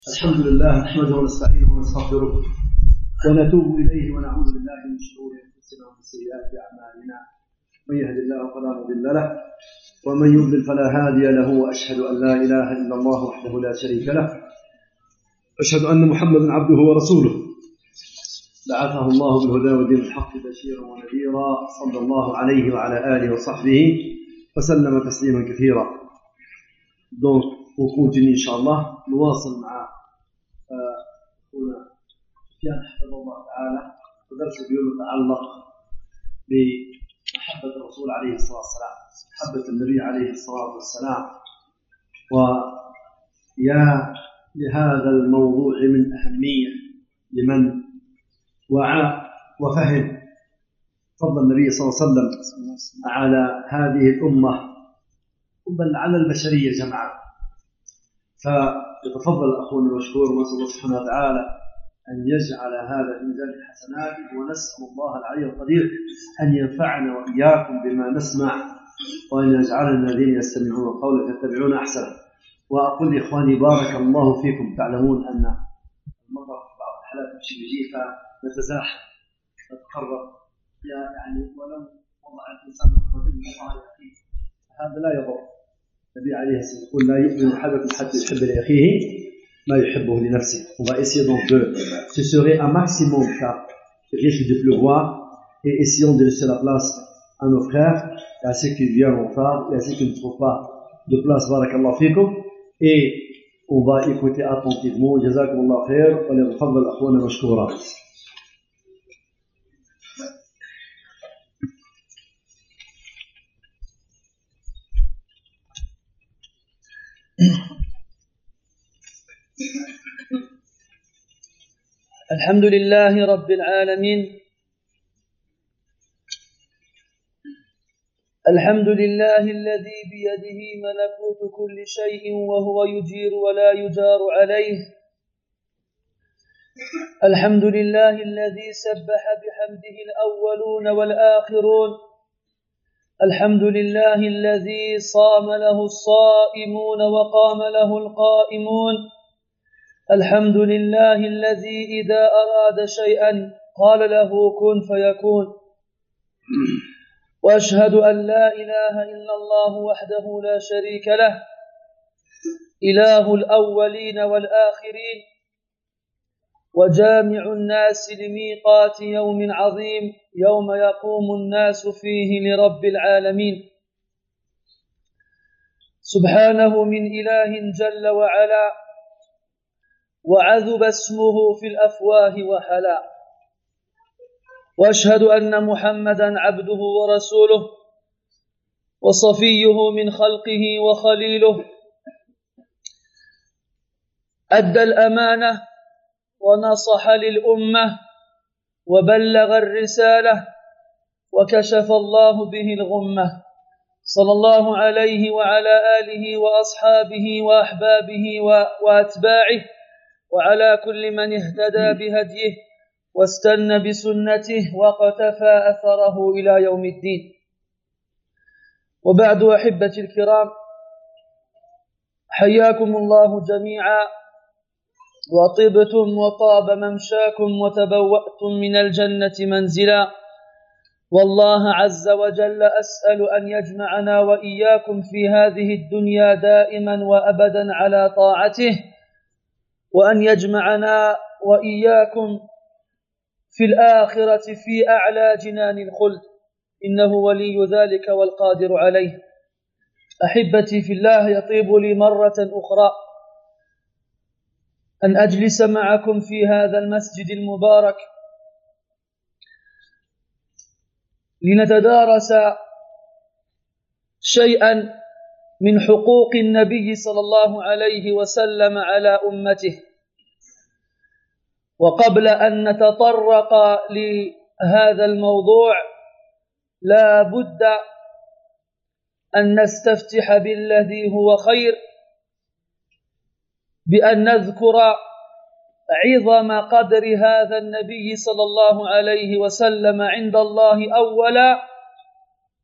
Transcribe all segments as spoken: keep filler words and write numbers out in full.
الحمد لله نحمده ونستعينه ونستغفره ونتوب إليه ونعوذ بالله من شرور أنفسنا ومن سيئات أعمالنا. من يهد الله فلا مضل له ومن يضلل فلا هادي له، وأشهد أن لا إله إلا الله وحده لا شريك له، أشهد أن محمدا عبده ورسوله بعثه الله بالهدى ودين الحق بشيرا ونذيرا، صلى الله عليه وعلى آله وصحبه وسلم تسليما كثيرا. Donc on continue Inch'Allah, نواصل مع أخونا سفيان حفظه الله تعالى ودرس اليوم يتعلق بمحبة الرسول عليه الصلاة والسلام، محبة النبي عليه الصلاة والسلام. ويا لهذا الموضوع من أهمية لمن وعى وفهم فضل النبي صلى الله عليه وسلم على هذه الأمة بل على البشرية جمعاء. فيتفضل أخونا المشكور ونسأل الله سبحانه وتعالى أن يجعل هذا في ميزان حسناته، ونسأل الله العلي القدير أن ينفعنا وإياكم بما نسمع، وأن يجعلنا الذين يستمعون القول فيتبعون أحسنه. وأقول لإخواني بارك الله فيكم، تعلمون أن المطر في بعض الحالات تمشي بيجي فنتزاحم نتقرب، يعني ولو وضع الإنسان خطوتين الله يأخيه هذا لا يضر. النبي عليه الصلاة والسلام يقول لا يؤمن أحدكم حتى يحب لأخيه ما يحبه لنفسه. On va essayer donc de se serrer un maximum car il risque de pleuvoir, et essayons de laisser la place à nos frères et à ceux qui viennent en retard et à ceux qui ne trouvent pas de place. Barakallahu fikum. Et on va écouter attentivement. Jazakumullah khair wa liyafaddal akhwana mashkoura. الحمد لله رب العالمين، الحمد لله الذي بيده ملكوت كل شيء وهو يجير ولا يجار عليه، الحمد لله الذي سبح بحمده الأولون والآخرون، الحمد لله الذي صام له الصائمون وقام له القائمون، الحمد لله الذي إذا أراد شيئا قال له كن فيكون. وأشهد أن لا إله إلا الله وحده لا شريك له، إله الأولين والآخرين، وجامع الناس لميقات يوم عظيم يوم يقوم الناس فيه لرب العالمين. سبحانه من إله جل وعلا وعذب اسمه في الأفواه وحلا. وأشهد أن محمدًا عبده ورسوله وصفيه من خلقه وخليله، أدى الأمانة ونصح للأمة وبلغ الرسالة وكشف الله به الغمة، صلى الله عليه وعلى آله وأصحابه وأحبابه وأتباعه وعلى كل من اهتدى بهديه واستنى بسنته وقتفى أثره إلى يوم الدين. وبعد أحبتي الكرام، حياكم الله جميعا، وطبتم وطاب ممشاكم وتبوأتم من الجنة منزلا. والله عز وجل أسأل أن يجمعنا وإياكم في هذه الدنيا دائما وأبدا على طاعته، وأن يجمعنا وإياكم في الآخرة في أعلى جنان الخلد، إنه ولي ذلك والقادر عليه. أحبتي في الله، يطيب لي مرة أخرى أن أجلس معكم في هذا المسجد المبارك لنتدارس شيئا من حقوق النبي صلى الله عليه وسلم على أمته. وقبل أن نتطرق لهذا الموضوع لا بد أن نستفتح بالذي هو خير، بأن نذكر عظم قدر هذا النبي صلى الله عليه وسلم عند الله أولا،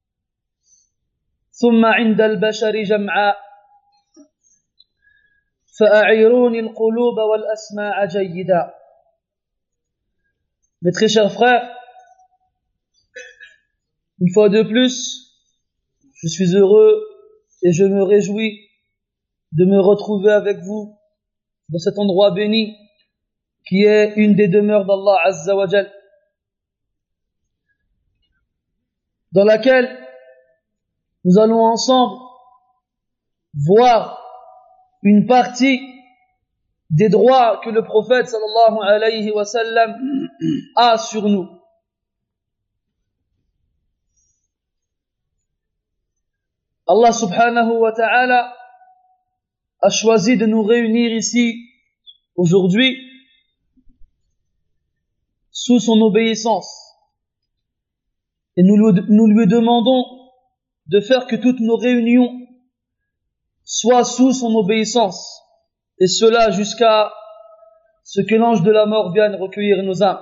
ثم عند البشر جمعاء. فأعيروني القلوب والأسماع جيدا. Mes très chers frères, une fois de plus, je suis heureux et je me réjouis de me retrouver avec vous dans cet endroit béni qui est une des demeures d'Allah Azza wa Jal, dans laquelle nous allons ensemble voir une partie des droits que le prophète sallallahu alayhi wa sallam a sur nous. Allah subhanahu wa ta'ala a choisi de nous réunir ici aujourd'hui sous son obéissance. Et nous lui, nous lui demandons de faire que toutes nos réunions soient sous son obéissance. Et cela jusqu'à ce que l'ange de la mort vienne recueillir nos âmes.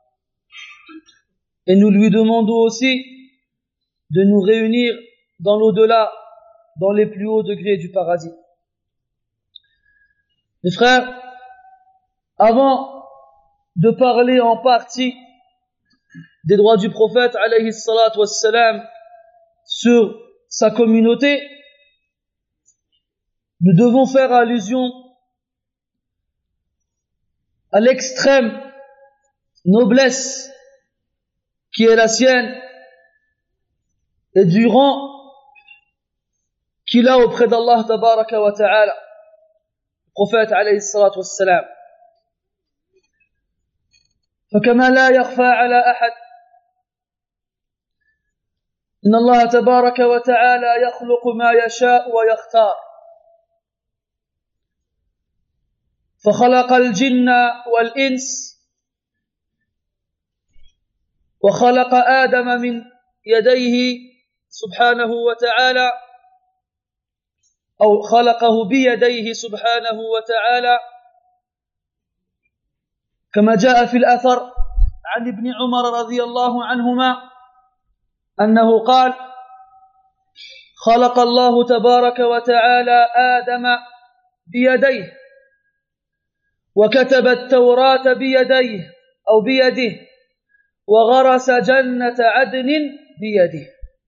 Et nous lui demandons aussi de nous réunir dans l'au-delà, dans les plus hauts degrés du paradis. Mes frères, avant de parler en partie des droits du prophète alayhi salatu wassalam sur sa communauté, nous devons faire allusion à l'extrême noblesse qui est la sienne et du rang qu'il a auprès d'Allah tabaraka wa ta'ala, le prophète alayhi salatu wassalam. فكما لا يخفى على أحد إن الله تبارك وتعالى يخلق ما يشاء ويختار، فخلق الجن والإنس وخلق آدم من يديه سبحانه وتعالى، أو خلقه بيديه سبحانه وتعالى، كما جاء في الأثر عن ابن عمر رضي الله عنهما أنه قال: خلق الله تبارك وتعالى آدم بيديه وكتب التوراة بيديه أو بيده وغرس جنة عدن بيده،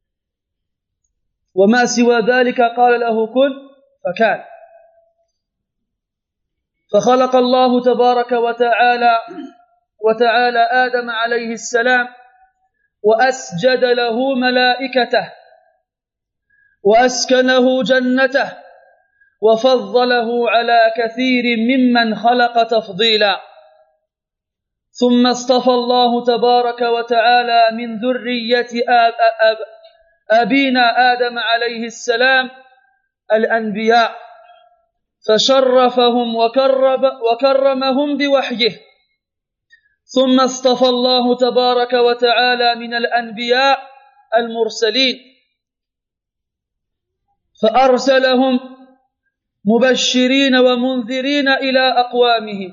وما سوى ذلك قال له كن فكان. فخلق الله تبارك وتعالى وتعالى آدم عليه السلام وأسجد له ملائكته وأسكنه جنته وفضله على كثير ممن خلق تفضيلا، ثم اصطفى الله تبارك وتعالى من ذرية آب آب أبينا آدم عليه السلام الأنبياء، فشرفهم وكرب وكرمهم بوحيه، ثم اصطفى الله تبارك وتعالى من الأنبياء المرسلين فأرسلهم مبشرين ومنذرين إلى أقوامهم،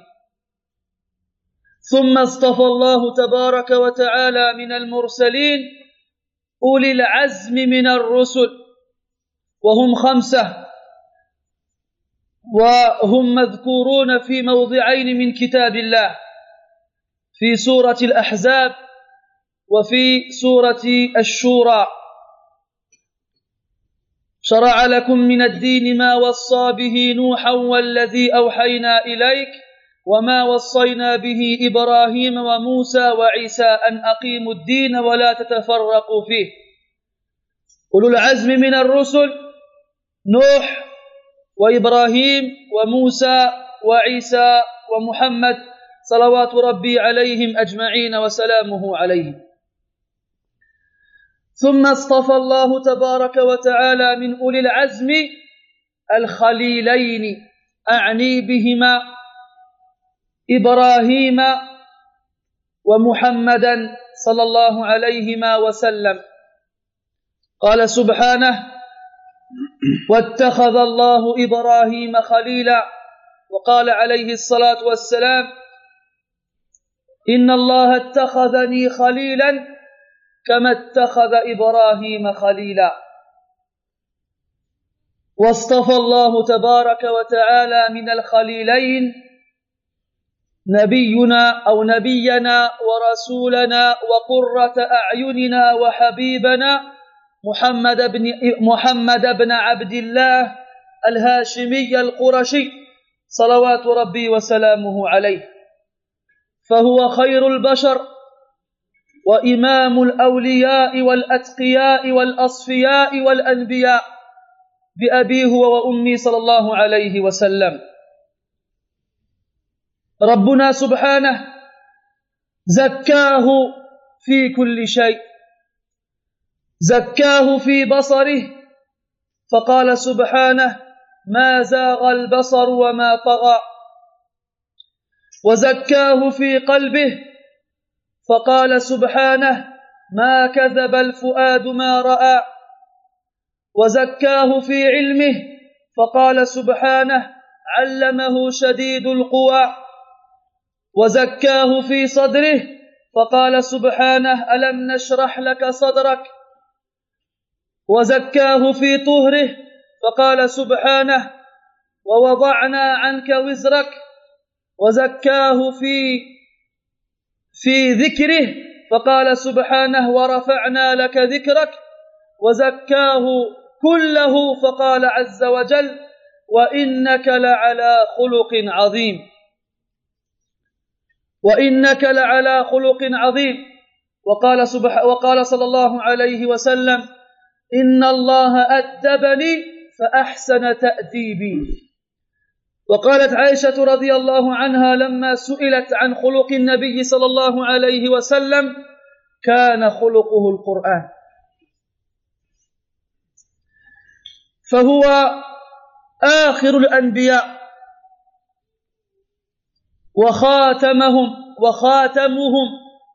ثم اصطفى الله تبارك وتعالى من المرسلين أولي العزم من الرسل، وهم خمسة، وهم مذكورون في موضعين من كتاب الله، في سورة الأحزاب وفي سورة الشورى. شرع لكم من الدين ما وصى به نوحا والذي أوحينا إليك وما وصينا به إبراهيم وموسى وعيسى أن أقيموا الدين ولا تتفرقوا فيه. أولو العزم من الرسل نوح وإبراهيم وموسى وعيسى ومحمد صلوات ربي عليهم أجمعين وسلامه عليهم. ثم اصطفى الله تبارك وتعالى من أولي العزم الخليلين، أعني بهما إبراهيم ومحمدا صلى الله عليهما وسلم. قال سبحانه: واتخذ الله إبراهيم خليلا، وقال عليه الصلاة والسلام: إن الله اتخذني خليلا كما اتخذ إبراهيم خليلا. واصطفى الله تبارك وتعالى من الخليلين نبينا أو نبينا ورسولنا وقرة أعيننا وحبيبنا محمد بن محمد بن عبد الله الهاشمي القرشي صلوات ربي وسلامه عليه، فهو خير البشر وإمام الأولياء والأتقياء والأصفياء والأنبياء بأبيه وأمي صلى الله عليه وسلم. ربنا سبحانه زكاه في كل شيء، زكاه في بصره فقال سبحانه ما زاغ البصر وما طغى، وزكاه في قلبه فقال سبحانه ما كذب الفؤاد ما رأى، وزكاه في علمه فقال سبحانه علمه شديد القوى، وزكاه في صدره فقال سبحانه ألم نشرح لك صدرك، وزكاه في طهره فقال سبحانه ووضعنا عنك وزرك، وزكاه في في ذكره فقال سبحانه ورفعنا لك ذكرك، وزكاه كله فقال عز وجل وإنك لعلى خلق عظيم، وإنك لعلى خلق عظيم. وقال سبحانه وقال صلى الله عليه وسلم إن الله أدبني فأحسن تأديبي. وقالت عائشة رضي الله عنها لما سئلت عن خلق النبي صلى الله عليه وسلم كان خلقه القرآن، فهو آخر الأنبياء وخاتمهم وخاتمهم،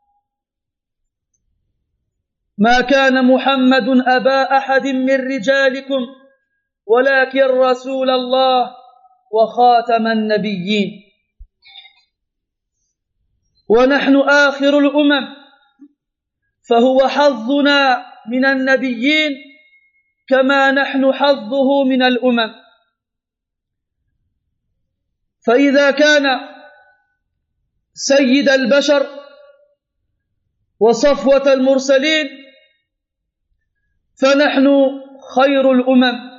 ما كان محمد أبا أحد من رجالكم ولكن رسول الله وخاتم النبيين، ونحن آخر الأمم فهو حظنا من النبيين كما نحن حظه من الأمم. فإذا كان سيد البشر وصفوة المرسلين فنحن خير الأمم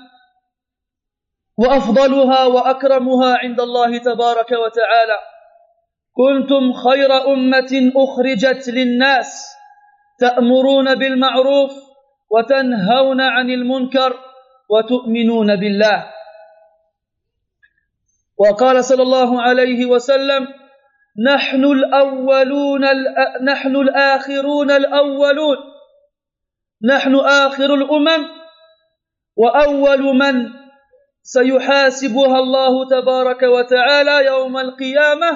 وأفضلها وأكرمها عند الله تبارك وتعالى. كنتم خير أمة أخرجت للناس تأمرون بالمعروف وتنهون عن المنكر وتؤمنون بالله. وقال صلى الله عليه وسلم نحن الأولون نحن الآخرون الأولون، نحن آخر الأمم وأول من سيحاسبها الله تبارك وتعالى يوم القيامة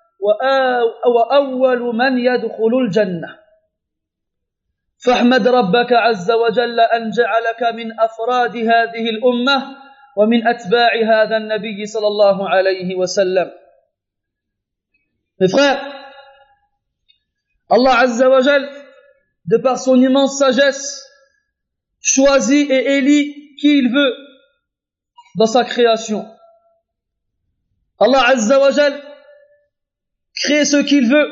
وأول من يدخل الجنة. فاحمد ربك عز وجل أن جعلك من أفراد هذه الأمة ومن أتباع هذا النبي صلى الله عليه وسلم. Mes frères, Allah Azza wa Jal, de par son immense sagesse, choisit et élit qui il veut dans sa création. Allah Azza wa Jal crée ce qu'il veut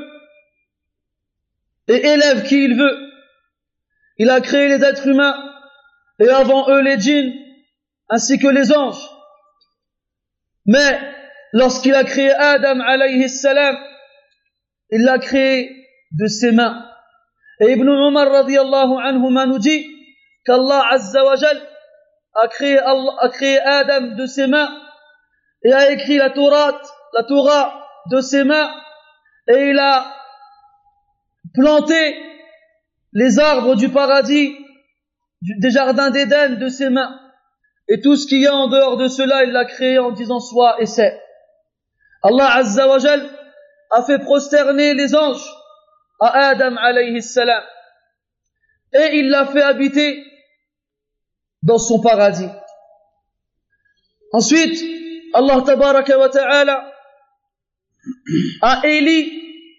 et élève qui il veut. Il a créé les êtres humains et avant eux les djinns ainsi que les anges. Mais lorsqu'il a créé Adam alayhi salam, il l'a créé de ses mains. Et Ibn Umar radiyallahu anhuma nous dit qu'Allah Azza wa Jal a créé, Allah, a créé Adam de ses mains et a écrit la Torah, la Torah de ses mains, et il a planté les arbres du paradis, du, des jardins d'Éden de ses mains. Et tout ce qu'il y a en dehors de cela, il l'a créé en disant sois et c'est. Allah Azza wa Jal a fait prosterner les anges à Adam alayhi salam et il l'a fait habiter dans son paradis. Ensuite, Allah tabaraka wa ta'ala a éli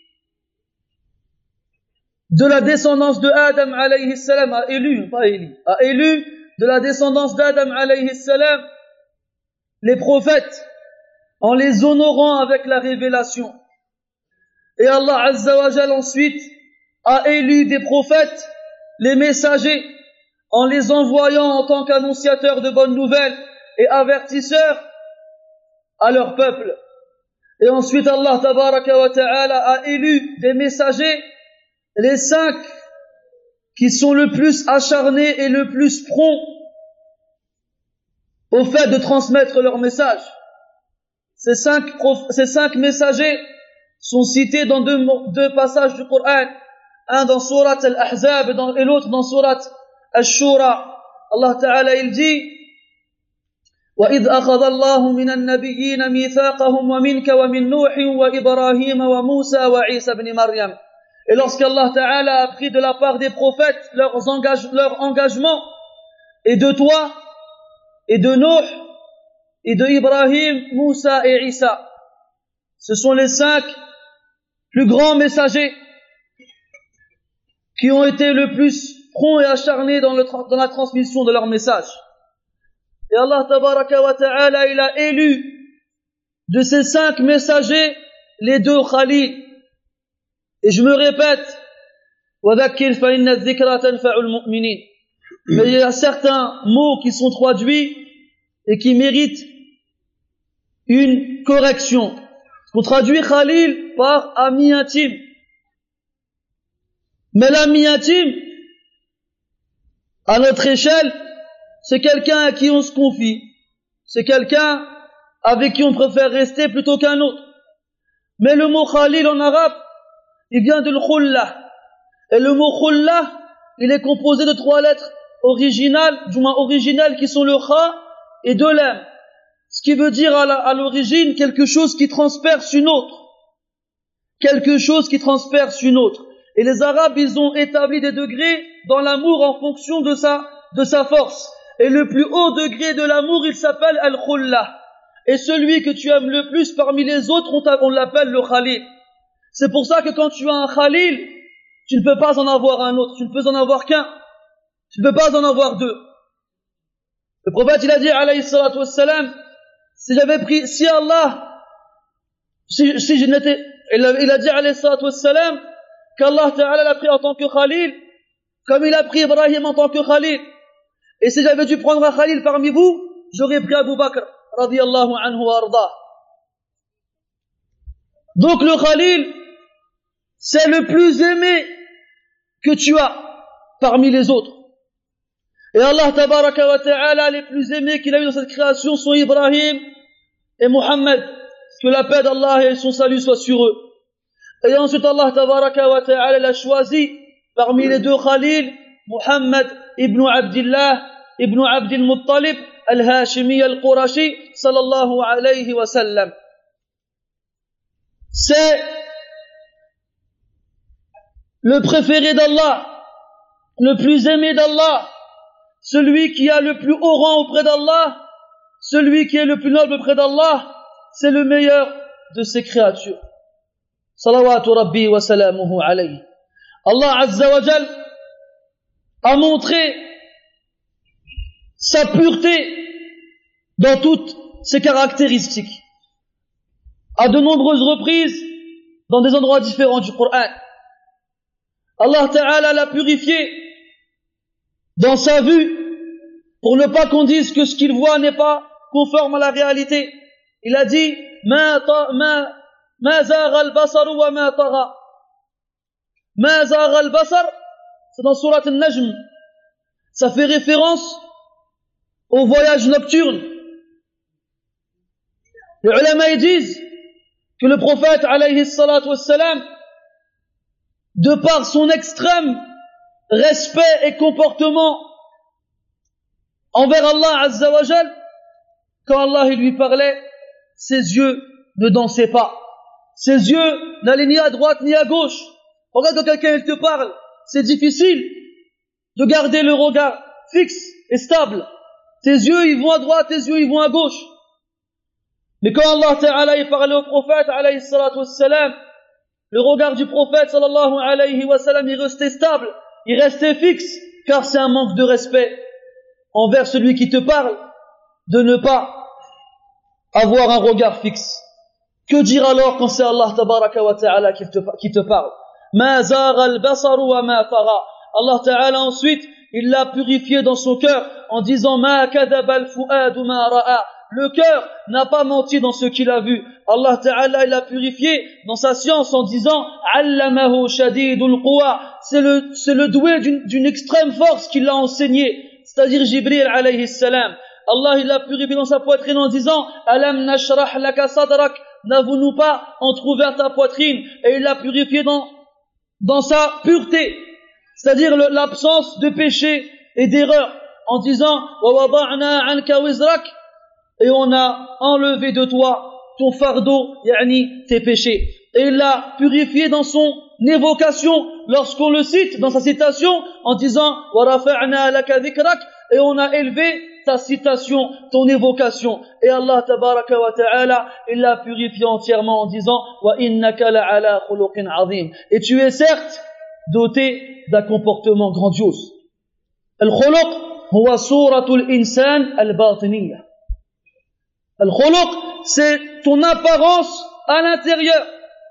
de la descendance de Adam alayhi salam, a élu, pas élu, a élu de la descendance d'Adam alayhi salam les prophètes en les honorant avec la révélation. Et Allah Azza wa Jal ensuite a élu des prophètes, les messagers, en les envoyant en tant qu'annonciateurs de bonnes nouvelles et avertisseurs à leur peuple. Et ensuite Allah Tabaraka wa Ta'ala a élu des messagers, les cinq qui sont le plus acharnés et le plus prompts au fait de transmettre leur message. Ces cinq, prof- ces cinq messagers sont cités dans deux, deux passages du Coran, un dans Surat Al-Ahzab et, dans, et l'autre dans Surat Al-Shura. Allah Ta'ala il dit وَإِذْ أَخَذَ اللَّهُ مِنَ النَّبِيِّينَ مِيثَاقَهُمْ وَمِنْكَ وَمِنْ نُوحٍ وَإِبْرَاهِيمَ وَمُوسَى وَعِيسَى بْنِ مَرْيَمَ. Et lorsqu'Allah Ta'ala a pris de la part des prophètes leurs engage, leur engagement, et de toi, et de Nuh, et de Ibrahim, Moussa et Isa. Ce sont les cinq plus grands messagers qui ont été le plus prompts et acharnés dans, le, dans la transmission de leur message. Et Allah Tabaraka wa Ta'ala, il a élu de ces cinq messagers les deux Khalil. Et je me répète, وَذَكِّرْ فَإِنَّ الذِّكْرَى تَنْفَعُ الْمُؤْمِنِينَ. Mais il y a certains mots qui sont traduits et qui méritent une correction. On traduit Khalil par ami intime. Mais l'ami intime, à notre échelle, c'est quelqu'un à qui on se confie. C'est quelqu'un avec qui on préfère rester plutôt qu'un autre. Mais le mot Khalil en arabe, il vient de l'Khullah. Et le mot Khullah, il est composé de trois lettres originales, du moins originales, qui sont le Kha et deux Lam. Ce qui veut dire à, la, à l'origine quelque chose qui transperce une autre. Quelque chose qui transperce une autre. Et les Arabes, ils ont établi des degrés dans l'amour en fonction de sa, de sa force. Et le plus haut degré de l'amour, il s'appelle Al-Khullah. Et celui que tu aimes le plus parmi les autres, on, on l'appelle le Khalil. C'est pour ça que quand tu as un Khalil, tu ne peux pas en avoir un autre. Tu ne peux en avoir qu'un. Tu ne peux pas en avoir deux. Le prophète, il a dit, alayhi salatu wassalam, si j'avais pris, si Allah, si, si je n'étais, il a, il a dit, alayhi salatu wassalam, qu'Allah Ta'ala l'a pris en tant que Khalil, comme il a pris Ibrahim en tant que Khalil. Et si j'avais dû prendre un Khalil parmi vous, j'aurais pris Abu Bakr, radiyallahu anhu wa ardah. Donc le Khalil, c'est le plus aimé que tu as parmi les autres. Et Allah Tabaraka wa Ta'ala, les plus aimés qu'il a eu dans cette création sont Ibrahim et Muhammad. Que la paix d'Allah et son salut soient sur eux. Et ensuite Allah Tabaraka wa Ta'ala l'a choisi parmi les deux Khalil, Muhammad ibn Abdillah ibn Abdil Muttalib al-Hashimi al-Qurashi sallallahu alayhi wa sallam. C'est le préféré d'Allah, le plus aimé d'Allah, celui qui a le plus haut rang auprès d'Allah, celui qui est le plus noble auprès d'Allah, c'est le meilleur de ses créatures. Salawatu Rabbi wa salamuhu alayhi. Allah Azza wa Jal a montré sa pureté dans toutes ses caractéristiques. À de nombreuses reprises, dans des endroits différents du Coran. Allah Ta'ala l'a purifié dans sa vue, pour ne pas qu'on dise que ce qu'il voit n'est pas conforme à la réalité. Il a dit, ma ma ma zagha al-basar wa ma tagha. Ma zagha al-basar, c'est dans Surat Al-Najm. Ça fait référence au voyage nocturne. Les ulama ils disent que le prophète alayhi salatu wassalam, de par son extrême respect et comportement envers Allah Azza wa Jal, quand Allah il lui parlait, ses yeux ne dansaient pas. Ses yeux n'allaient ni à droite ni à gauche. Regarde quand quelqu'un il te parle, c'est difficile de garder le regard fixe et stable. Tes yeux ils vont à droite, tes yeux ils vont à gauche. Mais quand Allah Ta'ala il parlait au prophète alayhi salatu wassalam, le regard du prophète sallallahu alayhi wa sallam il restait stable, il restait fixe, car c'est un manque de respect envers celui qui te parle de ne pas avoir un regard fixe. Que dire alors quand c'est Allah tabaraka wa ta'ala qui te, qui te parle? Ma zagha al-basaru wa ma tagha. Allah ta'ala ensuite, il l'a purifié dans son cœur en disant ma kadhaba al-fuadu ma ra'a. Le cœur n'a pas menti dans ce qu'il a vu. Allah ta'ala, il l'a purifié dans sa science en disant allamahu shadidul quwa. C'est le, c'est le doué d'une, d'une extrême force qui l'a enseigné, c'est-à-dire Jibril alayhi salam. Allah, il l'a purifié dans sa poitrine en disant alam nashrah laka sadrak. N'avons-nous pas entrouvert ta poitrine? Et il l'a purifié dans, dans sa pureté, c'est-à-dire le, l'absence de péché et d'erreur, en disant wa wada'na anka wizrak. Et on a enlevé de toi ton fardeau, yani tes péchés. Et il l'a purifié dans son évocation, lorsqu'on le cite dans sa citation, en disant wa rafa'na laka dhikrak. Et on a élevé ta citation, ton évocation. Et Allah tabaraka wa ta'ala, il l'a purifié entièrement en disant wa innaka la'ala khuluqin azim. Et tu es certes doté d'un comportement grandiose. Al-khuluq huwa suratul insan al-batiniyya. Al-khuluq, c'est ton apparence à l'intérieur.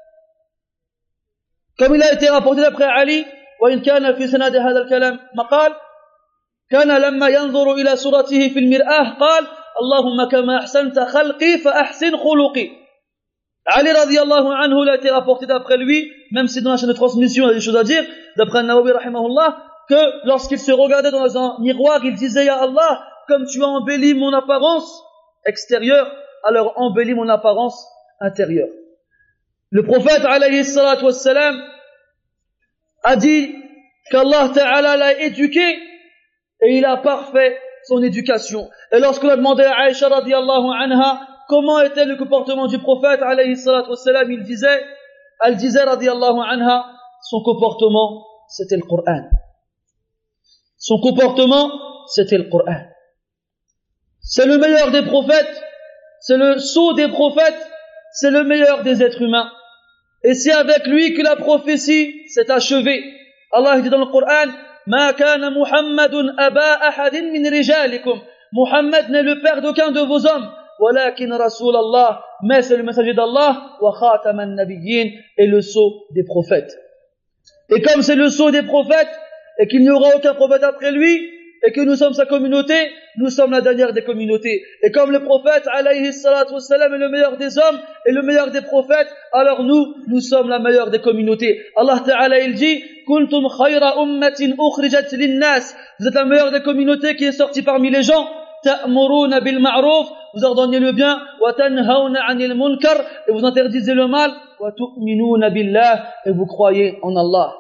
Comme il a été rapporté d'après Ali, wa in kana fi sanad hadha al-kalam maqal كان لما ينظر إلى صورته في المرآة قال اللهم كما أحسنت خلقي فأحسن خلقي. Ali radiallahu anhu, il a été rapporté d'après lui, même si dans la chaîne de transmission il y a des choses à dire, d'après Nawawi rahimahullah, que lorsqu'il se regardait dans un miroir, il disait ya Allah, comme tu as embelli mon apparence extérieure, alors embellis mon apparence intérieure. Le prophète alayhi salatu wassalam a dit qu'Allah ta'ala l'a éduqué et il a parfait son éducation. Et lorsqu'on a demandé à Aïcha radiallahu anha comment était le comportement du prophète alayhi salatu wassalam, il disait, elle disait radiallahu anha, son comportement c'était le Coran. Son comportement c'était le Coran. C'est le meilleur des prophètes, c'est le sceau des prophètes, c'est le meilleur des êtres humains. Et c'est avec lui que la prophétie s'est achevée. Allah dit dans le Coran Ma kana Muhammadun aba ahadin min rijalikum. Muhammad n'est le père d'aucun de vos hommes. Walakin Rasulallah, mais c'est le messager d'Allah. Wa khataman nabiyyin, et le sceau des prophètes. Et comme c'est le sceau des prophètes, et qu'il n'y aura aucun prophète après lui, et que nous sommes sa communauté, nous sommes la dernière des communautés. Et comme le prophète alayhi salatu wassalam est le meilleur des hommes et le meilleur des prophètes, alors nous, nous sommes la meilleure des communautés. Allah Ta'ala il dit kuntum khayra ummatin ukhrijat linnas. Vous êtes la meilleure des communautés qui est sortie parmi les gens. Ta'muruna bil ma'ruf, vous ordonnez le bien, wa tanhauna 'anil munkar, et vous interdisez le mal, wa tu'minuna billah, et vous croyez en Allah.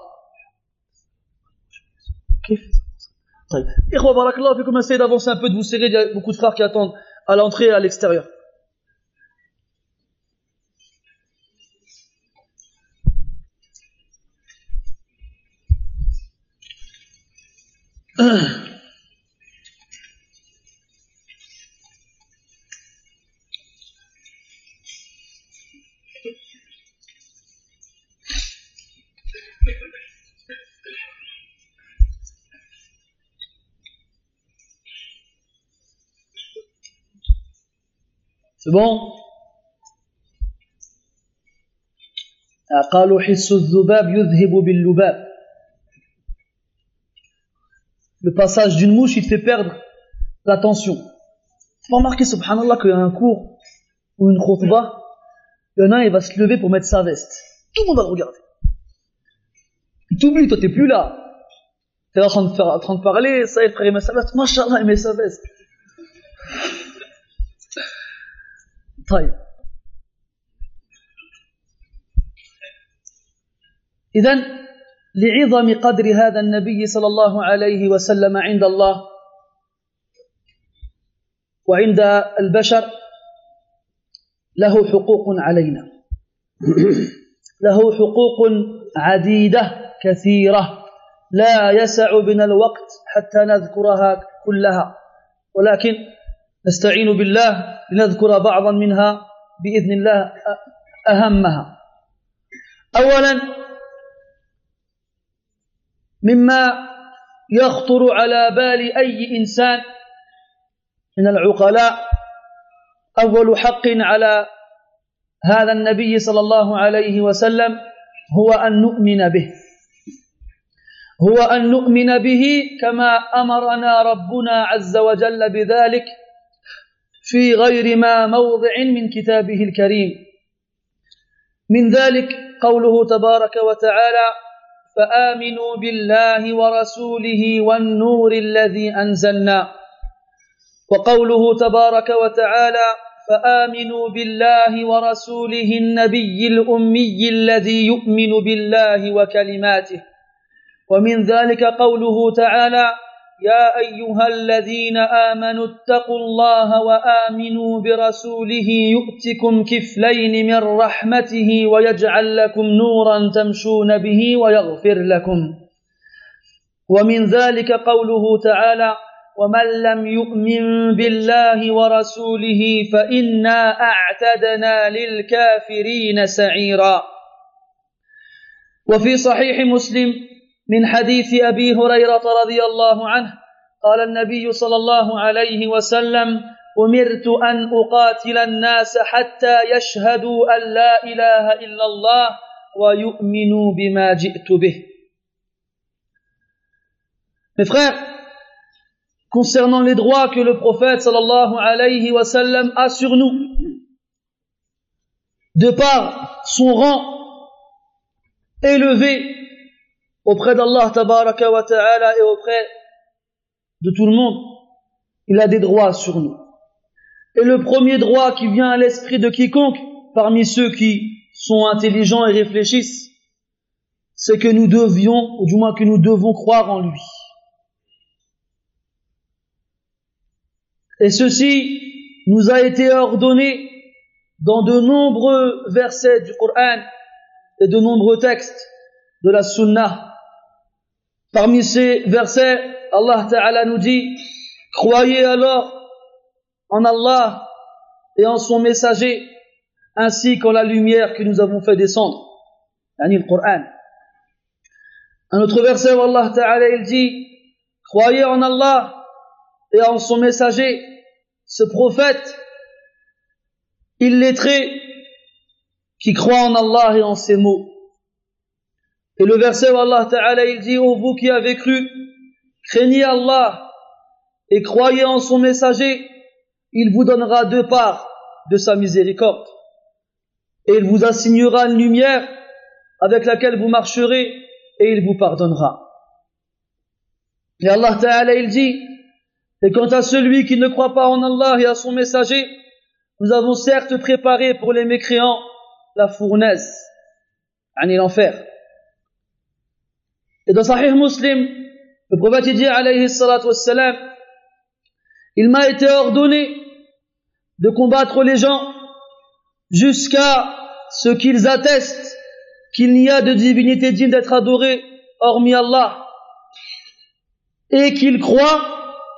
Ikhwa barakallahu fikum, essayez d'avancer un peu, de vous serrer, il y a beaucoup de frères qui attendent à l'entrée et à l'extérieur. C'est bon? قالوا حس الذباب يذهب باللباب. Le passage d'une mouche, il fait perdre l'attention. Faut remarquer, subhanallah, qu'il y a un cours ou une khutbah, il y en a un, il va se lever pour mettre sa veste. Tout le monde va le regarder. Il t'oublie, toi t'es plus là. T'es là en train de, faire, en train de parler, ça y est, le frère, il met sa veste. Mashallah, il met sa veste. طيب إذن لعظم قدر هذا النبي صلى الله عليه وسلم عند الله وعند البشر له حقوق علينا له حقوق عديدة كثيرة لا يسع بنا الوقت حتى نذكرها كلها ولكن نستعين بالله لنذكر بعضا منها بإذن الله أهمها. أولا مما يخطر على بال أي إنسان من العقلاء أول حق على هذا النبي صلى الله عليه وسلم هو أن نؤمن به هو أن نؤمن به كما أمرنا ربنا عز وجل بذلك في غير ما موضع من كتابه الكريم. من ذلك قوله تبارك وتعالى: فآمنوا بالله ورسوله والنور الذي أنزلنا. وقوله تبارك وتعالى: فآمنوا بالله ورسوله النبي الأمي الذي يؤمن بالله وكلماته. ومن ذلك قوله تعالى: يا أيها الذين آمنوا اتقوا الله وآمنوا برسوله يؤتكم كفلين من رحمته ويجعل لكم نورا تمشون به ويغفر لكم. ومن ذلك قوله تعالى: ومن لم يؤمن بالله ورسوله فإنا أعتدنا للكافرين سعيرا. وفي صحيح مسلم من حديث أبي هريرة رضي الله عنه قال النبي صلى الله عليه وسلم: أمرت أن أقاتل الناس حتى يشهدوا أن لا إله إلا الله ويؤمنوا بما جئت به. Mes frères, concernant les droits que le prophète sallallahu alayhi wa sallam a sur nous, de par son rang élevé auprès d'Allah tabaraka wa ta'ala et auprès de tout le monde, il a des droits sur nous. Et le premier droit qui vient à l'esprit de quiconque parmi ceux qui sont intelligents et réfléchissent, c'est que nous devions, ou du moins que nous devons croire en lui. Et ceci nous a été ordonné dans de nombreux versets du Coran et de nombreux textes de la Sunna. Parmi ces versets, Allah Ta'ala nous dit: croyez alors en Allah et en son messager, ainsi qu'en la lumière que nous avons fait descendre. Yani le Coran. Un autre verset où Allah Ta'ala il dit: croyez en Allah et en son messager, ce prophète illettré qui croit en Allah et en ses mots. Et le verset où Allah Ta'ala il dit: ô vous qui avez cru, craignez Allah et croyez en son messager, il vous donnera deux parts de sa miséricorde et il vous assignera une lumière avec laquelle vous marcherez et il vous pardonnera. Et Allah Ta'ala il dit: et quant à celui qui ne croit pas en Allah et à son messager, nous avons certes préparé pour les mécréants la fournaise, yani l'enfer. Et dans Sahih Muslim, le prophète dit alayhi salatu wassalam: il m'a été ordonné de combattre les gens jusqu'à ce qu'ils attestent qu'il n'y a de divinité digne d'être adorée hormis Allah et qu'ils croient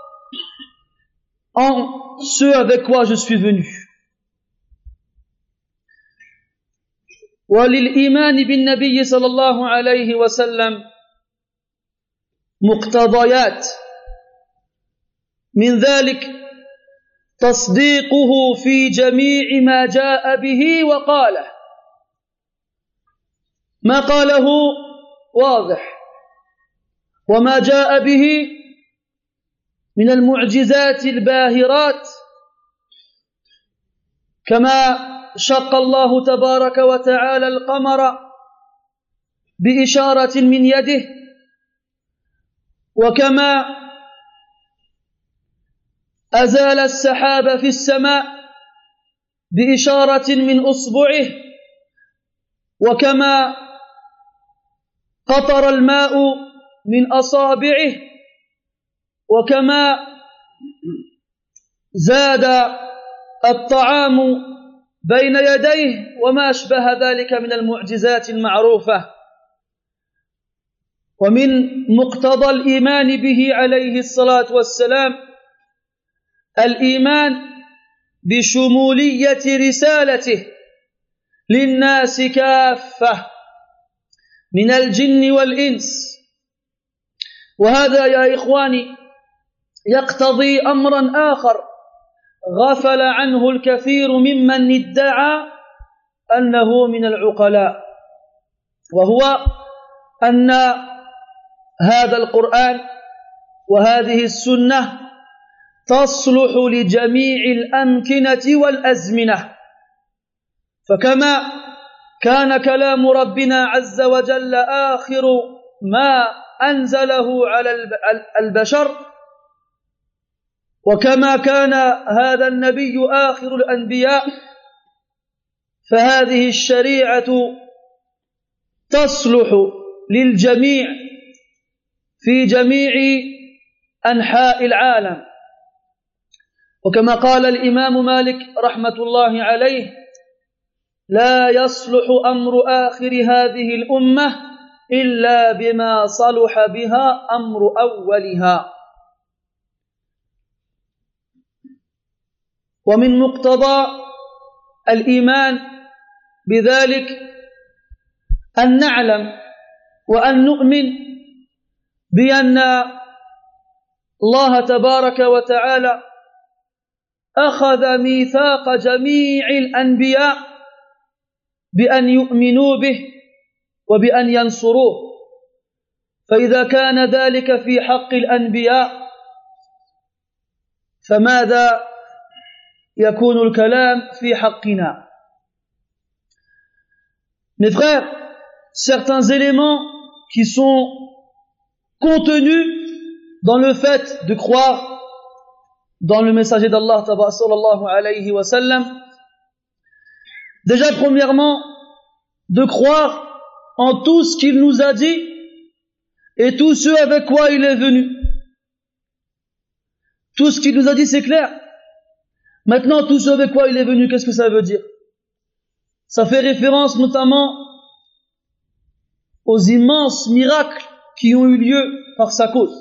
en ce avec quoi je suis venu. وللإيمان بالنبي صلى الله عليه وسلم مقتضيات، من ذلك تصديقه في جميع ما جاء به وقاله. ما قاله واضح، وما جاء به من المعجزات الباهرات، كما شق الله تبارك وتعالى القمر بإشارة من يده، وكما أزال السحاب في السماء بإشارة من أصبعه، وكما قطر الماء من أصابعه، وكما زاد الطعام بين يديه، وما أشبه ذلك من المعجزات المعروفة. ومن مقتضى الإيمان به عليه الصلاة والسلام الإيمان بشمولية رسالته للناس كافة من الجن والإنس. وهذا يا إخواني يقتضي أمرا آخر، غفل عنه الكثير ممن ادعى أنه من العقلاء وهو أن هذا القرآن وهذه السنة تصلح لجميع الأمكنة والأزمنة فكما كان كلام ربنا عز وجل آخر ما أنزله على البشر وكما كان هذا النبي آخر الأنبياء فهذه الشريعة تصلح للجميع في جميع أنحاء العالم وكما قال الإمام مالك رحمة الله عليه لا يصلح أمر آخر هذه الأمة إلا بما صلح بها أمر أولها ومن مقتضى الإيمان بذلك أن نعلم وأن نؤمن بأن الله تبارك وتعالى أخذ ميثاق جميع الأنبياء بأن يؤمنوا به وبأن ينصروه فإذا كان ذلك في حق الأنبياء فماذا يكون الكلام في حقنا Mes frères, certains éléments qui sont contenus dans le fait de croire dans le messager d'Allah sallallahu alayhi wa sallam. Déjà, premièrement, de croire en tout ce qu'il nous a dit et tout ce avec quoi il est venu. Tout ce qu'il nous a dit, c'est clair. Maintenant, tout ce avec quoi il est venu, qu'est-ce que ça veut dire? Ça fait référence notamment aux immenses miracles qui ont eu lieu par sa cause.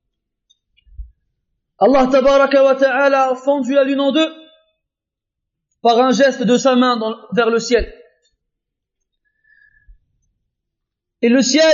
Allah tabaraka wa ta'ala a fendu la lune en deux par un geste de sa main dans, vers le ciel. Et le ciel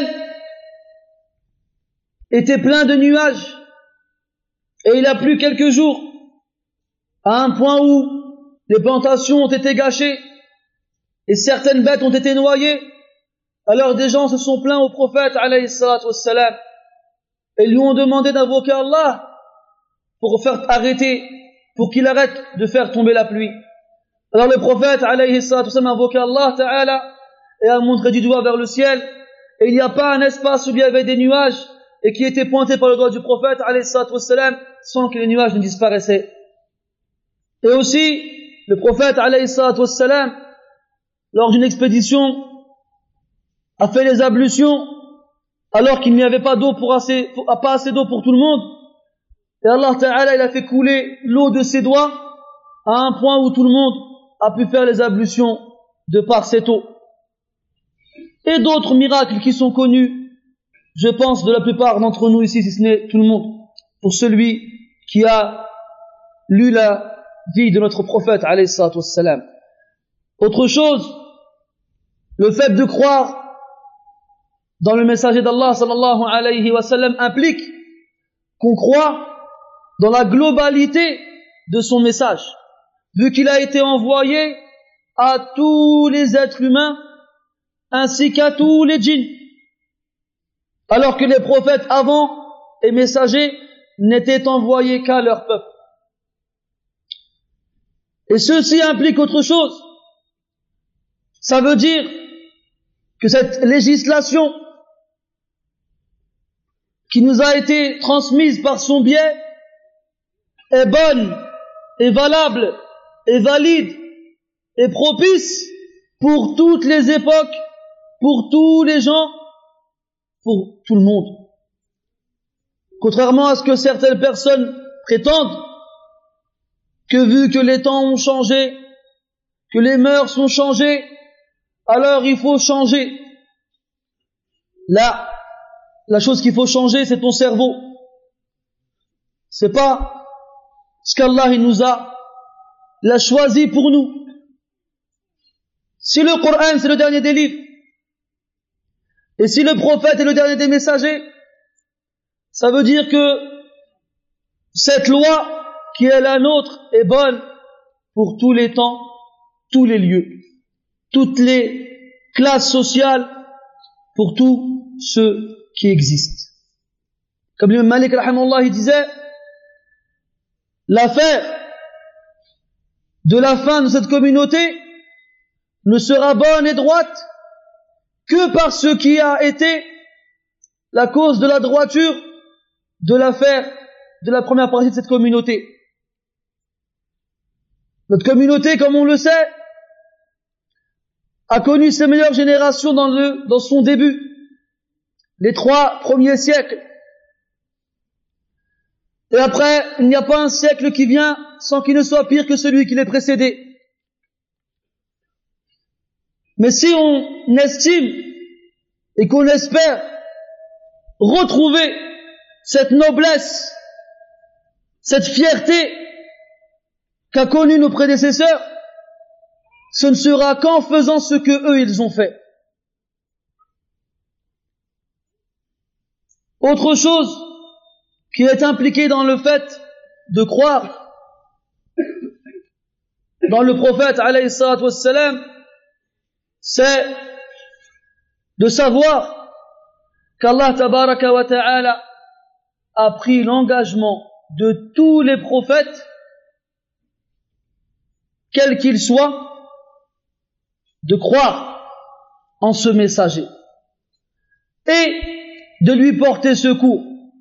était plein de nuages et il a plu quelques jours à un point où les plantations ont été gâchées et certaines bêtes ont été noyées. Alors des gens se sont plaints au prophète alayhi salatu wassalam et lui ont demandé d'invoquer Allah pour faire arrêter, pour qu'il arrête de faire tomber la pluie. Alors le prophète alayhi salatu wassalam a invoqué Allah ta'ala et a montré du doigt vers le ciel et il n'y a pas un espace où il y avait des nuages et qui était pointé par le doigt du prophète alayhi salatu wassalam sans que les nuages ne disparaissaient. Et aussi le prophète alayhi salatu wassalam lors d'une expédition a fait les ablutions alors qu'il n'y avait pas d'eau pour assez, pour, pas assez d'eau pour tout le monde. Et Allah Ta'ala, il a fait couler l'eau de ses doigts à un point où tout le monde a pu faire les ablutions de par cette eau. Et d'autres miracles qui sont connus, je pense, de la plupart d'entre nous ici, si ce n'est tout le monde, pour celui qui a lu la vie de notre prophète, alayhi salatu wassalam. Autre chose, le fait de croire dans le messager d'Allah sallallahu alayhi wa sallam implique qu'on croit dans la globalité de son message, vu qu'il a été envoyé à tous les êtres humains ainsi qu'à tous les djinns, alors que les prophètes avant et messagers n'étaient envoyés qu'à leur peuple. Et ceci implique autre chose. Ça veut dire que cette législation qui nous a été transmise par son biais est bonne, est valable, est valide, est propice pour toutes les époques, pour tous les gens, pour tout le monde. Contrairement à ce que certaines personnes prétendent, que vu que les temps ont changé, que les mœurs ont changé, alors il faut changer. Là, la chose qu'il faut changer, c'est ton cerveau. C'est pas ce qu'Allah il nous a, l'a choisi pour nous. Si le Coran c'est le dernier des livres, et si le prophète est le dernier des messagers, ça veut dire que cette loi qui est la nôtre est bonne pour tous les temps, tous les lieux, toutes les classes sociales, pour tous ceux qui existent. Comme l'imam Malik rahimahullah il disait, l'affaire de la fin de cette communauté ne sera bonne et droite que par ce qui a été la cause de la droiture de l'affaire de la première partie de cette communauté. Notre communauté, comme on le sait, a connu ses meilleures générations dans le, dans son début, les trois premiers siècles. Et après, il n'y a pas un siècle qui vient sans qu'il ne soit pire que celui qui l'ait précédé. Mais si on estime et qu'on espère retrouver cette noblesse, cette fierté qu'a connue nos prédécesseurs, ce ne sera qu'en faisant ce que eux ils ont fait. Autre chose qui est impliquée dans le fait de croire dans le prophète alayhi salatu wassalam, c'est de savoir qu'Allah tabaraka wa ta'ala a pris l'engagement de tous les prophètes, quels qu'ils soient, de croire en ce messager et de lui porter secours.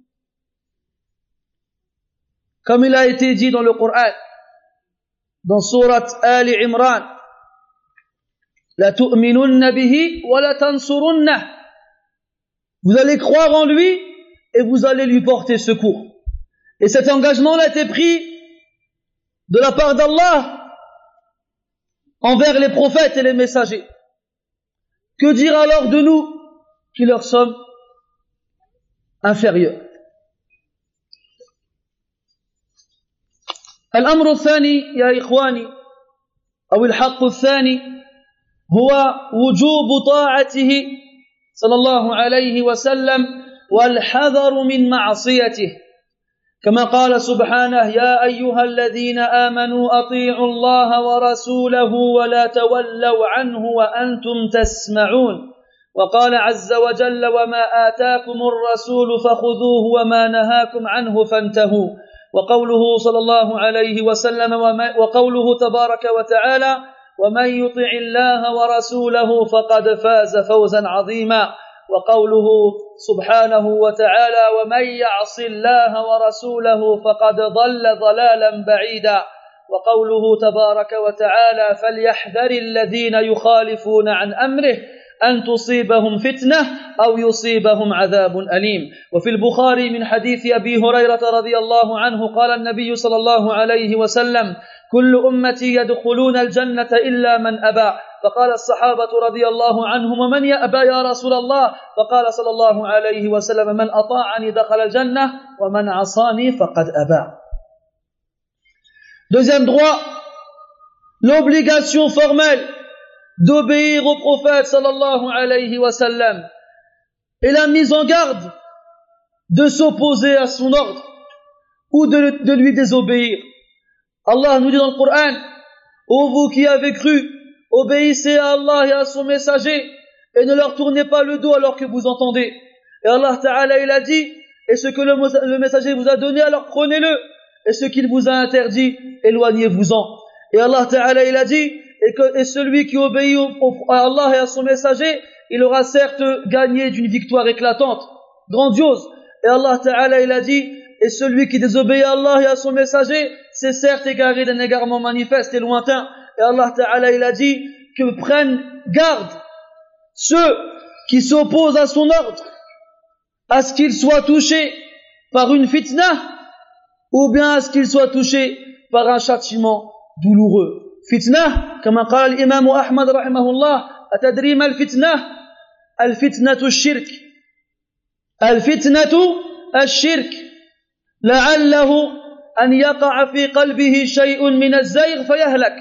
Comme il a été dit dans le Coran, dans sourate Ali Imran, la tu'minunna bihi wa la tansurunna. Vous allez croire en lui et vous allez lui porter secours. Et cet engagement a été pris de la part d'Allah envers les prophètes et les messagers. Que dire alors de nous qui leur sommes inférieurs? الأمر الثاني يا إخواني أو الحق الثاني هو وجوب طاعته صلى الله عليه وسلم والحذر من معصيته كما قال سبحانه يا أيها الذين آمنوا أطيعوا الله ورسوله ولا تولوا عنه وأنتم تسمعون وقال عز وجل وما آتاكم الرسول فخذوه وما نهاكم عنه فانتهوا وقوله صلى الله عليه وسلم وقوله تبارك وتعالى ومن يطع الله ورسوله فقد فاز فوزا عظيما وقوله سبحانه وتعالى ومن يعص الله ورسوله فقد ضل ضلالا بعيدا وقوله تبارك وتعالى فليحذر الذين يخالفون عن أمره أن تصيبهم فتنة أو يصيبهم عذاب أليم وفي البخاري من حديث أبي هريرة رضي الله عنه قال النبي صلى الله عليه وسلم كل أمتي يدخلون الجنة إلا من أبى فقال الصحابة رضي الله عنهم ومن يأبى يا رسول الله فقال صلى الله عليه وسلم من أطاعني دخل الجنة ومن عصاني فقد أبى. Deuxième droit, l'obligation formelle d'obéir au prophète sallallahu alayhi wa sallam et la mise en garde de s'opposer à son ordre ou de, de lui désobéir. Allah nous dit dans le Coran, ô vous qui avez cru, obéissez à Allah et à son messager et ne leur tournez pas le dos alors que vous entendez. Et Allah Ta'ala il a dit, et ce que le, le messager vous a donné alors prenez-le, et ce qu'il vous a interdit éloignez-vous-en. Et Allah Ta'ala il a dit, et, que, et celui qui obéit au, au, à Allah et à son messager, il aura certes gagné d'une victoire éclatante, grandiose. Et Allah Ta'ala il a dit, et celui qui désobéit à Allah et à son messager, c'est certes égaré d'un égarement manifeste et lointain. Et Allah Ta'ala il a dit que prennent garde ceux qui s'opposent à son ordre, à ce qu'ils soient touchés par une fitna, ou bien à ce qu'ils soient touchés par un châtiment douloureux. Fitna, comme a dit l'imam Ahmad rahimahullah, atadri ma al-fitna? Al-fitnatu al-shirk. Al-fitnatu al-shirk. La'allahu an yaqa'a fi qalbihi shay'un min az-zayg fayahlak.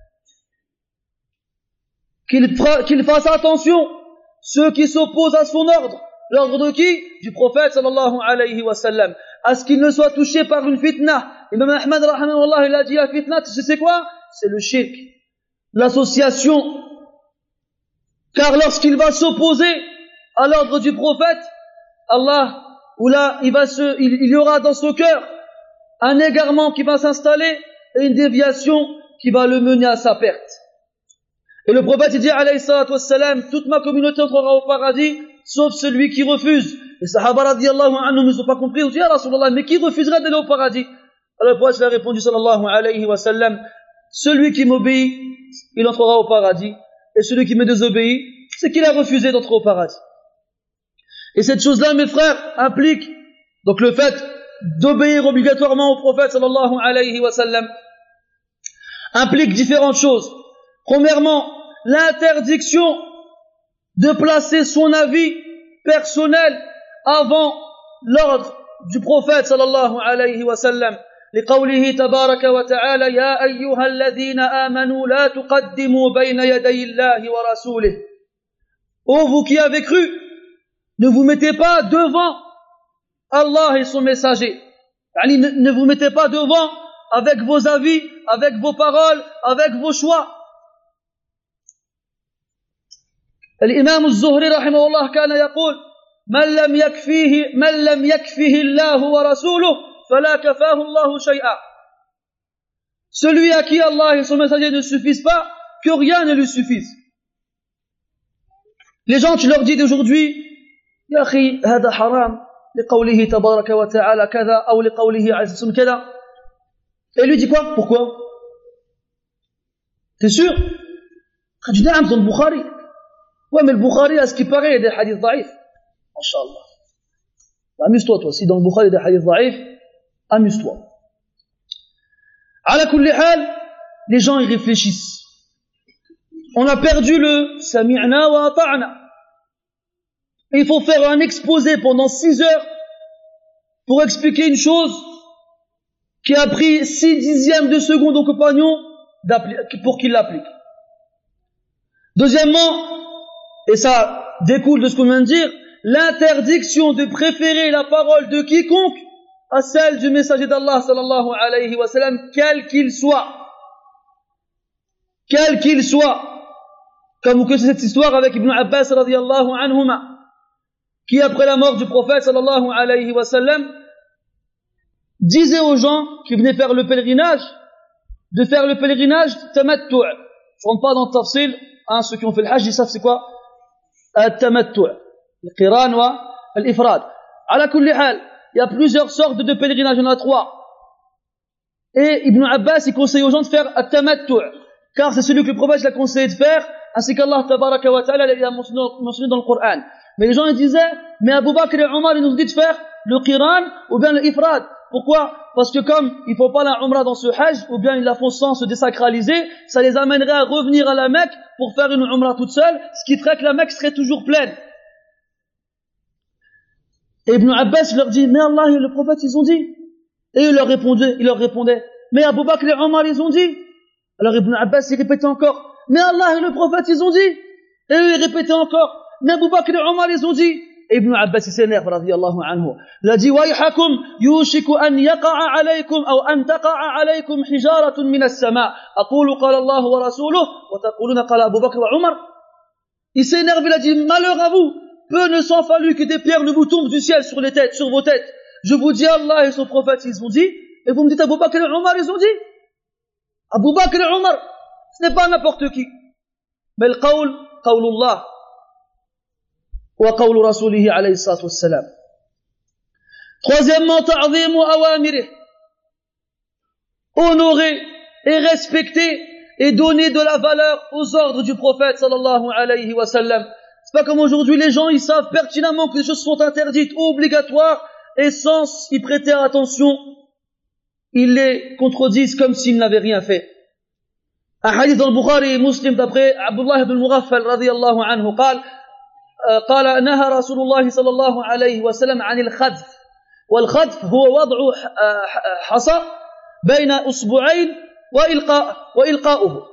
Qu'il, qu'il fasse attention, ceux qui s'opposent à son ordre. L'ordre de qui? Du prophète sallallahu alayhi wa sallam. À ce qu'il ne soit touché par une fitna, Imam Ahmad rahimahullah, il a dit la fitna, c'est quoi? C'est le shirk, l'association. Car lorsqu'il va s'opposer à l'ordre du prophète, Allah, ou là, il va se, il, il y aura dans son cœur un égarement qui va s'installer et une déviation qui va le mener à sa perte. Et le prophète, il dit, alayhi salatu wassalam, toute ma communauté entrera au paradis, sauf celui qui refuse. Les sahaba radiyallahu anhum ne sont pas compris, ils ont dit, ah Rasulallah, mais qui refuserait d'aller au paradis? Alors le prophète il a répondu, sallallahu alayhi wa sallam, celui qui m'obéit, il entrera au paradis, et celui qui me désobéit, c'est qu'il a refusé d'entrer au paradis. Et cette chose-là, mes frères, implique donc le fait d'obéir obligatoirement au prophète, sallallahu alayhi wa sallam, implique différentes choses. Premièrement, l'interdiction de placer son avis personnel avant l'ordre du prophète sallallahu alayhi wa sallam. لقوله تبارك وتعالى يا أيها الذين آمنوا لا تقدموا بين يدي الله ورسوله. Ô vous qui avez cru, ne vous mettez pas devant Allah et son messager. Ne, ne vous mettez pas devant avec vos avis, avec vos paroles, avec vos choix. الإمام الزهري رحمه الله كان يقول من لم يكفيه من لم يكفه الله ورسوله فلا كفاه الله شيئا. Celui à qui Allah et son messager ne suffisent pas, que rien ne lui suffise. Les gens, tu leur dis d'aujourd'hui, يا أخي هذا حرام لقوله تبارك وتعالى كذا أو لقوله عز وجل كذا. Et lui dit quoi? Pourquoi? T'es sûr? Tu dis نعم dans le Bukhari. Ouais, mais le Bukhari, à ce qui paraît, il y a des hadiths daïfs. Inch'Allah. Amuse-toi, toi. Si dans le Bukhari, il y a des hadiths daïfs, amuse-toi. Ala kulli hal, les gens y réfléchissent. On a perdu le sami'na wa ata'na. Et il faut faire un exposé pendant six heures pour expliquer une chose qui a pris six dixièmes de seconde au compagnon pour qu'il l'applique. Deuxièmement, et ça découle de ce qu'on vient de dire, l'interdiction de préférer la parole de quiconque à celle du messager d'Allah sallallahu alayhi wa sallam, quel qu'il soit. Quel qu'il soit. Comme vous connaissez cette histoire avec Ibn Abbas radiyallahu anhuma, qui après la mort du prophète sallallahu alayhi wa sallam, disait aux gens qui venaient faire le pèlerinage, de faire le pèlerinage tamattu'. Je ne rentre pas dans le tafsil, hein, ceux qui ont fait le hajj, ils savent c'est quoi التمتع القران والإفراد. على كل حال, il y a plusieurs sortes de pèlerinage, il y en a trois. Et Ibn Abbas, il conseille aux gens de faire التمتع, car c'est celui que le prophète l'a conseillé de faire, ainsi qu'Allah tabaraka wa ta'ala l'a mentionné, mentionné dans le Coran. Mais les gens ils disaient, mais Abu Bakr et Omar, ils nous dit de faire le qiran ou bien le ifrad. Pourquoi? Parce que comme il ne faut pas la umrah dans ce hajj, ou bien ils la font sans se désacraliser, ça les amènerait à revenir à la Mecque pour faire une umrah toute seule, ce qui ferait que la Mecque serait toujours pleine. Et Ibn Abbas leur dit, mais Allah et le prophète ils ont dit. Et il leur répondait, il leur répondait, mais Abu Bakr et Omar ils ont dit. Alors Ibn Abbas il répétait encore, mais Allah et le prophète ils ont dit. Et eux ils répétaient encore, mais Abu Bakr et Omar ils ont dit. ابن عباس سنير رضي الله عنه الذي ويحكم يوشك أن يقع عليكم أو أن تقع عليكم حجارة من السماء أقول قال الله ورسوله وتقولون قال أبو بكر وعمر. Il s'énerve, il a dit malheur à vous, peu ne s'en fallu que des pierres ne vous tombent du ciel sur les têtes, sur vos têtes. Je vous dis Allah et son prophète ils ont dit, et vous me dites Abu Bakr et Omar ils ont dit. Abu Bakr et Omar, ce n'est pas n'importe qui, mais le qawl qawlullah وقول رسوله عليه الصلاة والسلام. Troisièmement, تعظيم أوامره, honorer et respecter et donner de la valeur aux ordres du prophète sallallahu alayhi wa sallam. C'est pas comme aujourd'hui, les gens ils savent pertinemment que les choses sont interdites, obligatoires, et sans y prêter attention, ils les contredisent comme s'ils n'avaient rien fait. Un hadith dans le Bukhari et Muslim d'après Abdullah ibn Mughaffal radiyallahu anhu قال قال نهى رسول الله صلى الله عليه وسلم عن الخذف. والخذف هو وضع حصى بين أصبعين وإلقاء وإلقاؤه.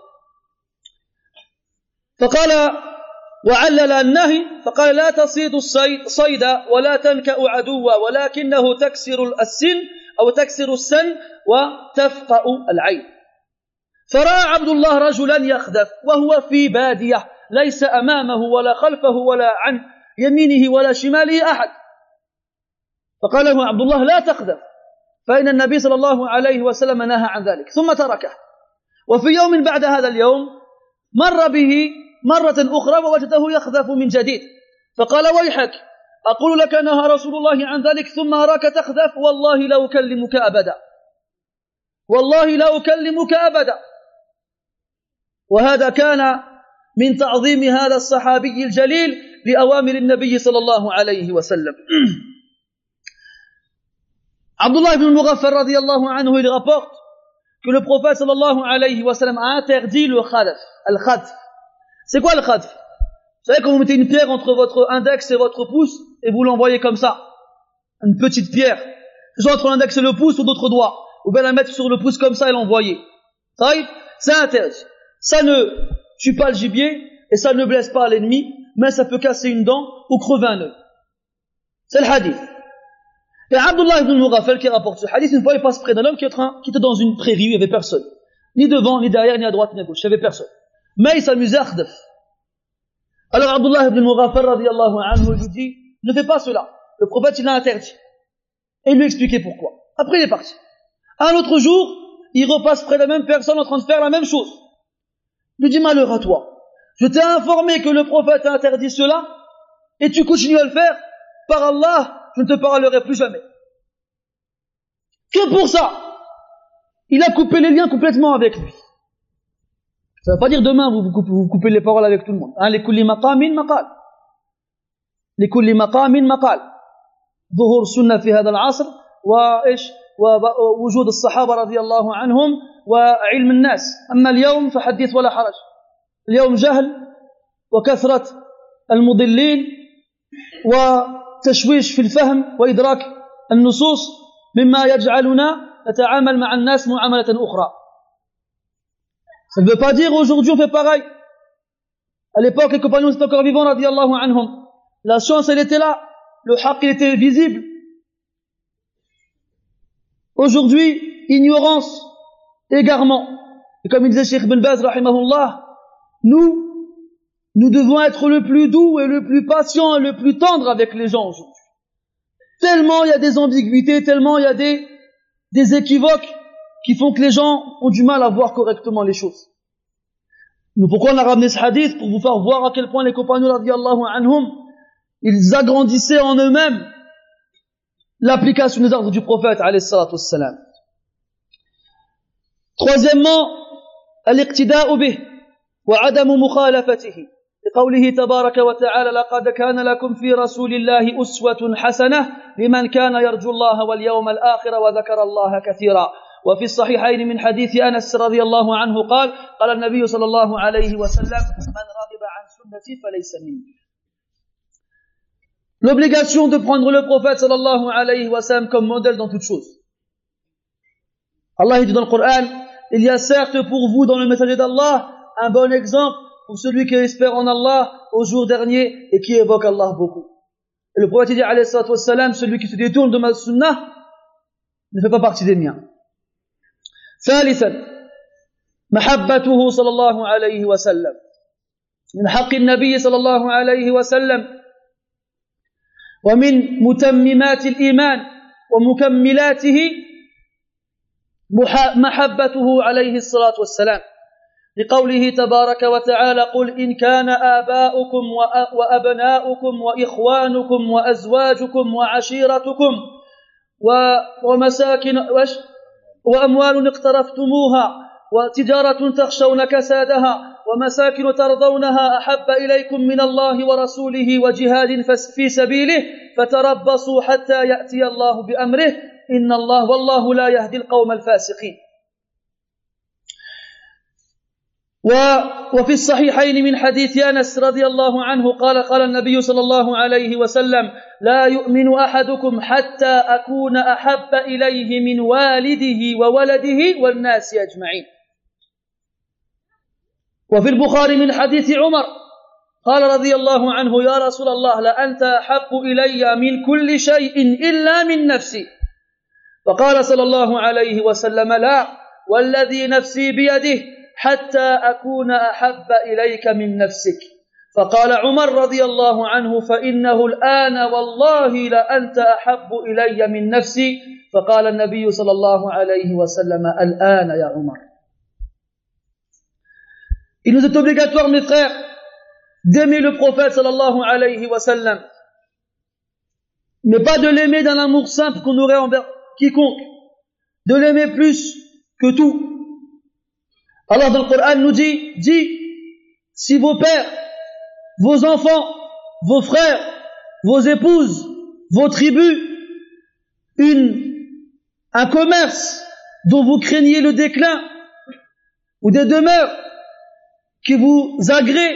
فقال وعلل النهي فقال لا تصيد الصيد ولا تنكأ عدوا ولكنه تكسر السن أو تكسر السن وتفقأ العين. فرأى عبد الله رجلا يخذف وهو في بادية ليس أمامه ولا خلفه ولا عن يمينه ولا شماله أحد، فقال له عبد الله لا تخذف فإن النبي صلى الله عليه وسلم نهى عن ذلك، ثم تركه. وفي يوم بعد هذا اليوم مر به مرة أخرى ووجده يخذف من جديد، فقال ويحك أقول لك نهى رسول الله عن ذلك ثم أراك تخذف، والله لا أكلمك أبدا، والله لا أكلمك أبدا. وهذا كان من تعظيم هذا الصحابي الجليل لأوامر النبي صلى الله عليه وسلم. Abdullah ibn al-Mughaffal radiyallahu anhu, il rapporte que le prophète sallallahu alayhi wa sallam a interdit le khadf. Al-khadf. C'est quoi le khadf? Vous savez, quand vous mettez une pierre entre votre index et votre pouce et vous l'envoyez comme ça, une petite pierre, soit entre l'index et le pouce ou d'autres doigts, ou bien la mettre sur le pouce comme ça et l'envoyer. C'est interdit. Ça ne tue pas le gibier et ça ne blesse pas l'ennemi, mais ça peut casser une dent ou crever un œil. C'est le hadith. Et Abdullah ibn al-Mughaffal qui rapporte ce hadith, une fois il passe près d'un homme qui était dans une prairie où il n'y avait personne. Ni devant, ni derrière, ni à droite, ni à gauche. Il n'y avait personne. Mais il s'amusait à khadaf. Alors Abdullah ibn al-Mughaffal radiyallahu anhu lui dit, ne fais pas cela. Le prophète il l'a interdit. Et il lui expliquait pourquoi. Après il est parti. Un autre jour, il repasse près de la même personne en train de faire la même chose. Il lui dit, malheur à toi. Je t'ai informé que le prophète a interdit cela, et tu continues à le faire. Par Allah, je ne te parlerai plus jamais. Que pour ça, il a coupé les liens complètement avec lui. Ça ne veut pas dire demain vous, vous, coupez, vous coupez les paroles avec tout le monde. Hein, les kulli maqamin maqal. Les kulli maqamin maqal. ظهور السنة في هذا العصر وإيش ووجود الصحابة رضي الله عنهم وعلم الناس. أما اليوم فحديث ولا حرج. اليوم جهل وكثرة المضلين وتشويش في الفهم وإدراك النصوص مما يجعلنا نتعامل مع الناس معاملة أخرى. Ça ne veut pas dire aujourd'hui on fait pareil. À l'époque les compagnons étaient encore vivants radiyallahu anhum. La science elle était là, le haqq il était visible. Aujourd'hui, ignorance, égarement. Et comme il disait Cheikh Ibn Baz rahimahullah, nous Nous devons être le plus doux et le plus patient et le plus tendre avec les gens aujourd'hui. Tellement il y a des ambiguïtés, tellement il y a des, des équivoques qui font que les gens ont du mal à voir correctement les choses. Nous, pourquoi on a ramené ce hadith? Pour vous faire voir à quel point les compagnons radiyallahu anhum, ils agrandissaient en eux-mêmes l'application des ordres du prophète alayhi salatu wassalam. Troisièmement, al-iqtida'u bih wa adamu mukhalafatihi. لقوله تبارك وتعالى لقد كان لكم في رسول الله أسوة حسنة لمن كان يرجو الله واليوم الآخر وذكر الله كثيرا. وفي الصحيحين من حديث أنس رضي الله عنه قال قال النبي صلى الله عليه وسلم من رغب عن سنتي فليس مني. L'obligation de prendre le prophète sallallahu alayhi wa sallam comme modèle dans toute chose. Allah dit dans le Coran, il y a certes pour vous dans le messager d'Allah un bon exemple pour celui qui espère en Allah au jour dernier et qui évoque Allah beaucoup. Et le prophète dit alayhi salatu wassalam, celui qui se détourne de ma sunnah ne fait pas partie des miens. ثالثا محبته صلى الله عليه وسلم. من حق النبي صلى الله عليه وسلم ومن متممات الإيمان ومكملاته محبته عليه الصلاة والسلام. لقوله تبارك وتعالى قل إن كان آباؤكم وأبناؤكم وإخوانكم وأزواجكم وعشيرتكم ومساكن وأموال اقترفتموها وتجارة تخشون كسادها ومساكن ترضونها أحب إليكم من الله ورسوله وجهاد في سبيله فتربصوا حتى يأتي الله بأمره إن الله والله لا يهدي القوم الفاسقين. وفي الصحيحين من حديث أنس رضي الله عنه قال قال النبي صلى الله عليه وسلم لا يؤمن أحدكم حتى أكون أحب إليه من والده وولده والناس أجمعين. وفي البخاري من حديث عمر قال رضي الله عنه يا رسول الله لأنت أحب إلي من كل شيء إلا من نفسي. فقال صلى الله عليه وسلم لا والذي نفسي بيده حتى أكون أحب إليك من نفسك فقال عمر رضي الله عنه فإنه الآن والله لأنت أحب إلي من نفسي فقال النبي صلى الله عليه وسلم الآن يا عمر. Il nous est obligatoire, mes frères, d'aimer le prophète sallallahu alayhi wa sallam, mais pas de l'aimer d'un amour simple qu'on aurait envers quiconque, de l'aimer plus que tout. Allah dans le Coran nous dit, dit, si vos pères, vos enfants, vos frères, vos épouses, vos tribus, une, un commerce dont vous craignez le déclin, ou des demeures qui vous agréent,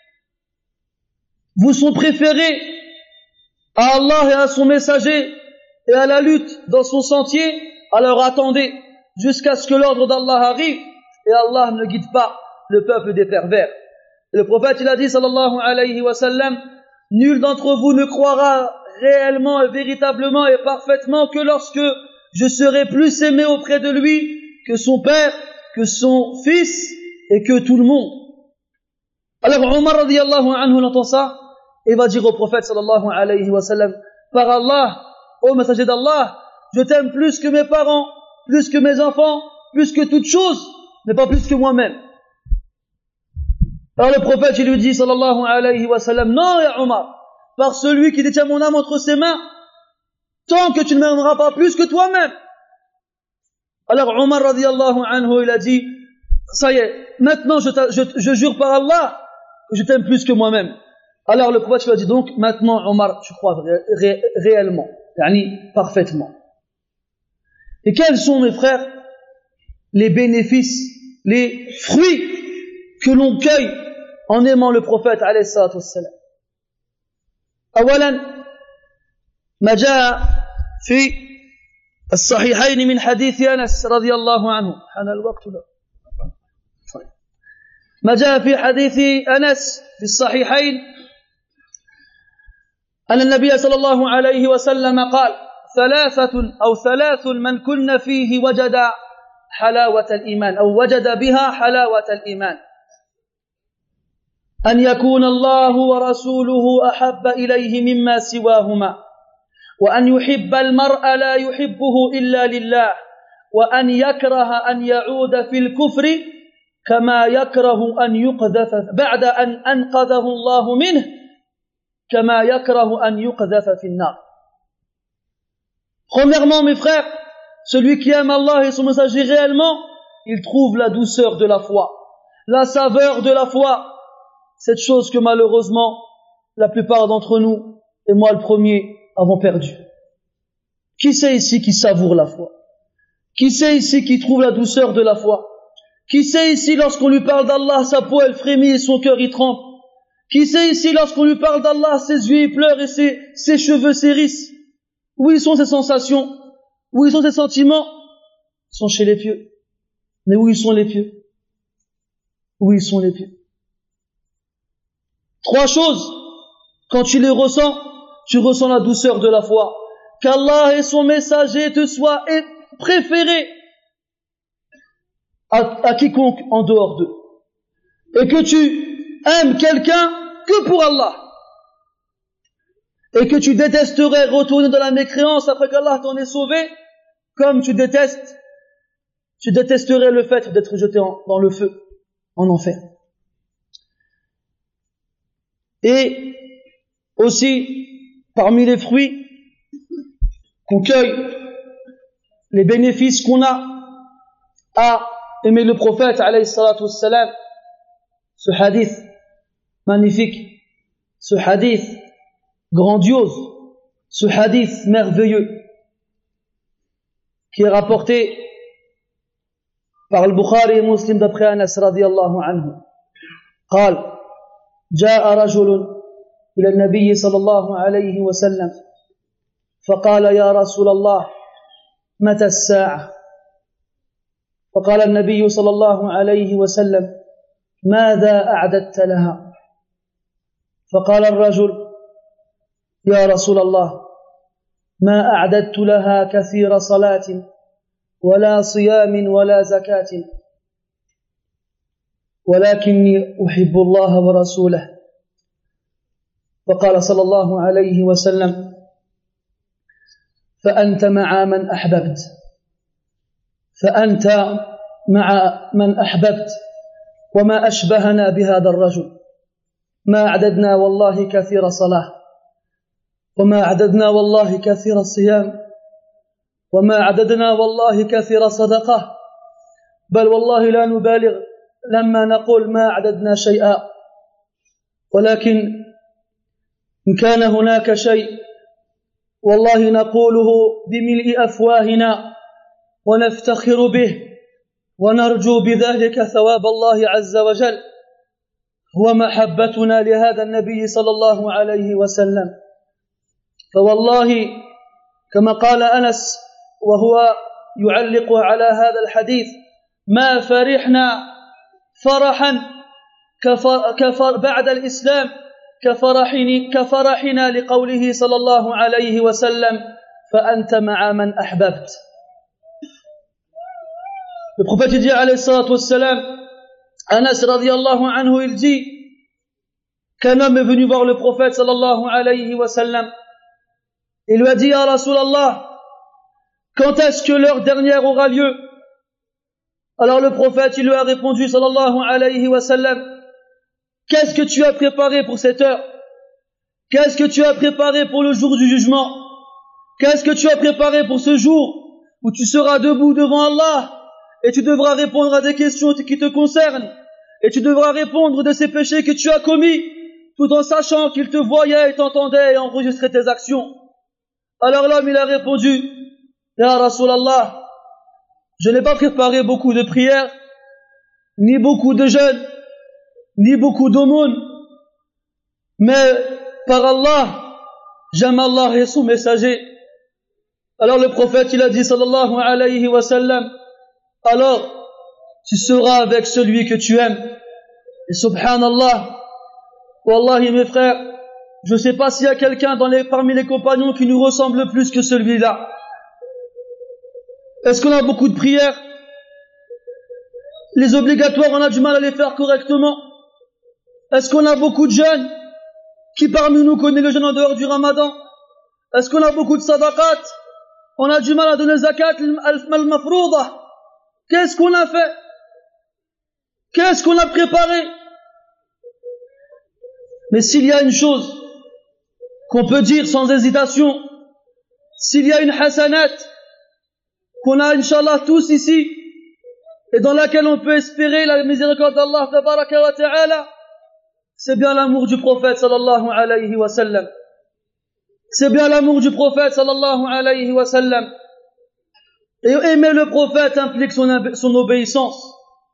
vous sont préférés à Allah et à son messager et à la lutte dans son sentier, alors attendez jusqu'à ce que l'ordre d'Allah arrive et Allah ne guide pas le peuple des pervers. Et le prophète il a dit sallallahu alayhi wa sallam, nul d'entre vous ne croira réellement et véritablement et parfaitement que lorsque je serai plus aimé auprès de lui que son père, que son fils et que tout le monde. Alors Omar radiyallahu anhu entend ça et va dire au prophète sallallahu alayhi wa sallam, par Allah, ô messager d'Allah, je t'aime plus que mes parents, plus que mes enfants, plus que toute chose, mais pas plus que moi-même. Alors le prophète il lui dit sallallahu alayhi wa sallam, non ya Omar, par celui qui détient mon âme entre ses mains, tant que tu ne m'aimeras pas plus que toi-même. Alors Omar radiyallahu anhu il a dit, ça y est, maintenant je, je, je jure par Allah que je t'aime plus que moi-même. Alors le prophète lui a dit donc, maintenant Omar, tu crois ré, ré, réellement, yani parfaitement. Et quels sont mes frères les bénéfices, les fruits que l'on cueille en aimant le prophète alayhi salatu wassalam? أولا ما جاء في الصحيحين من حديث أنس رضي الله عنه حان الوقت لا ما جاء في حديث أنس في الصحيحين أن النبي صلى الله عليه وسلم قال ثلاثة أو ثلاث من كن فيه وجد حلاوة الإيمان أو وجد بها حلاوة الإيمان أن يكون الله ورسوله أحب إليه مما سواهما وأن يحب المرء لا يحبه إلا لله وأن يكره أن يعود في الكفر كما يكره أن يقذف بعد أن أنقذه الله منه كما يكره أن يقذف في النار. Premièrement, mes frères, celui qui aime Allah et son messager réellement, il trouve la douceur de la foi, la saveur de la foi, cette chose que malheureusement la plupart d'entre nous, et moi le premier, avons perdu. Qui c'est ici qui savoure la foi? Qui c'est ici qui trouve la douceur de la foi? Qui c'est ici lorsqu'on lui parle d'Allah, sa peau elle frémit et son cœur y tremble? Qui c'est ici lorsqu'on lui parle d'Allah, ses yeux y pleurent et ses, ses cheveux s'hérissent? Où y sont ces sensations? Où y sont ces sentiments? Ils sont chez les pieux. Mais où y sont les pieux? Où y sont les pieux? Trois choses, quand tu les ressens, tu ressens la douceur de la foi. Qu'Allah et son messager te soient préférés à, à quiconque en dehors d'eux. Et que tu aimes quelqu'un que pour Allah. Et que tu détesterais retourner dans la mécréance après qu'Allah t'en ait sauvé, comme tu détestes, tu détesterais le fait d'être jeté en, dans le feu, en enfer. Et aussi, parmi les fruits qu'on cueille, les bénéfices qu'on a à aimer le prophète, alayhi salatu wassalam, ce hadith magnifique, ce hadith grandiose, ce hadith merveilleux, qui est rapporté par le Bukhari et Muslim d'après Anas radiyallahu anhu. قال جاء رجل إلى النبي صلى الله عليه وسلم فقال يا رسول الله متى الساعة؟ فقال النبي صلى الله عليه وسلم ماذا أعددت لها؟ فقال الرجل يا رسول الله ما أعددت لها كثير صلاة ولا صيام ولا زكاة ولكني أحب الله ورسوله. وقال صلى الله عليه وسلم فأنت مع من أحببت فأنت مع من أحببت وما أشبهنا بهذا الرجل. ما أعددنا والله كثير صلاة وما عددنا والله كثير الصيام وما عددنا والله كثير صدقة، بل والله لا نبالغ لما نقول ما عددنا شيئا، ولكن إن كان هناك شيء والله نقوله بملء أفواهنا ونفتخر به ونرجو بذلك ثواب الله عز وجل، هو محبتنا لهذا النبي صلى الله عليه وسلم. فوالله كما قال أنس وهو يعلق على هذا الحديث ما فرحنا فرحا كفر كفر بعد الإسلام كفرحني كفرحنا لقوله صلى الله عليه وسلم فأنت مع من أحببت. Le prophète dit alayhi salatu wassalam, Anas radiyallahu anhu, il dit qu'un homme est venu voir le prophète sallallahu alayhi wa sallam. Il lui a dit, ya Rasulallah, quand est-ce que l'heure dernière aura lieu? Alors le prophète, il lui a répondu sallallahu alayhi wa sallam, qu'est-ce que tu as préparé pour cette heure? Qu'est-ce que tu as préparé pour le jour du jugement? Qu'est-ce que tu as préparé pour ce jour où tu seras debout devant Allah et tu devras répondre à des questions qui te concernent et tu devras répondre de ces péchés que tu as commis tout en sachant qu'il te voyait et t'entendait et enregistrait tes actions? Alors l'homme il a répondu, ya Rasulallah, je n'ai pas préparé beaucoup de prières, ni beaucoup de jeûnes, ni beaucoup d'aumônes, mais par Allah, j'aime Allah et son messager. Alors le prophète il a dit sallallahu alayhi wa sallam, alors tu seras avec celui que tu aimes. Et subhanallah, wallahi mes frères, je ne sais pas s'il y a quelqu'un dans les, parmi les compagnons qui nous ressemble plus que celui-là. Est-ce qu'on a beaucoup de prières? Les obligatoires, on a du mal à les faire correctement. Est-ce qu'on a beaucoup de jeûnes? Qui parmi nous connaît le jeûne en dehors du ramadan? Est-ce qu'on a beaucoup de sadaqat? On a du mal à donner zakat al-mafrouda. Qu'est-ce qu'on a fait? Qu'est-ce qu'on a préparé? Mais s'il y a une chose qu'on peut dire sans hésitation, s'il y a une hasanat qu'on a inshallah tous ici et dans laquelle on peut espérer la miséricorde d'Allah tabaraka wa ta'ala, c'est bien l'amour du prophète sallallahu alayhi wa sallam. C'est bien l'amour du prophète sallallahu alayhi wa sallam. Et aimer le prophète implique son, son obéissance.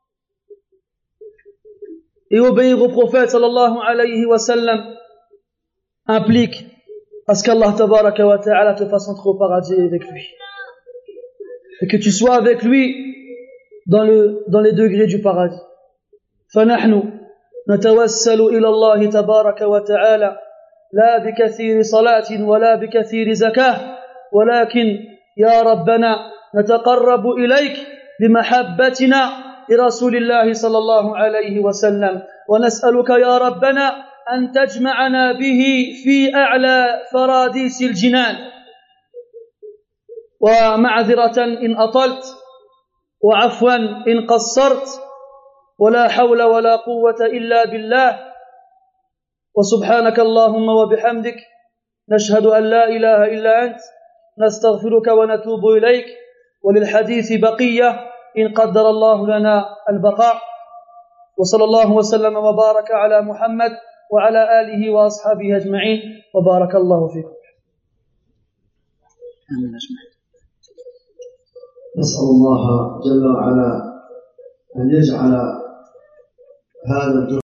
Et obéir au prophète sallallahu alayhi wa sallam implique à ce qu'Allah tabaraka wa ta'ala te fasse entrer au paradis avec lui. Et que tu sois avec lui dans, le, dans les degrés du paradis. فنحن نتوسل إلى الله تبارك وتعالى لا بكثير صلاة ولا بكثير زكاة ولكن يا ربنا نتقرب إليك بمحبتنا لرسول الله صلى الله عليه وسلم ونسألك يا ربنا أن تجمعنا به في أعلى فراديس الجنان. ومعذرة إن أطلت وعفوا إن قصرت ولا حول ولا قوة إلا بالله وسبحانك اللهم وبحمدك نشهد أن لا إله إلا أنت نستغفرك ونتوب إليك وللحديث بقية إن قدر الله لنا البقاء وصلى الله وسلم وبارك على محمد وعلى آله وأصحابه أجمعين وبارك الله فيكم. آمين أجمعين. نسأل الله جل وعلا أن يجعل هذا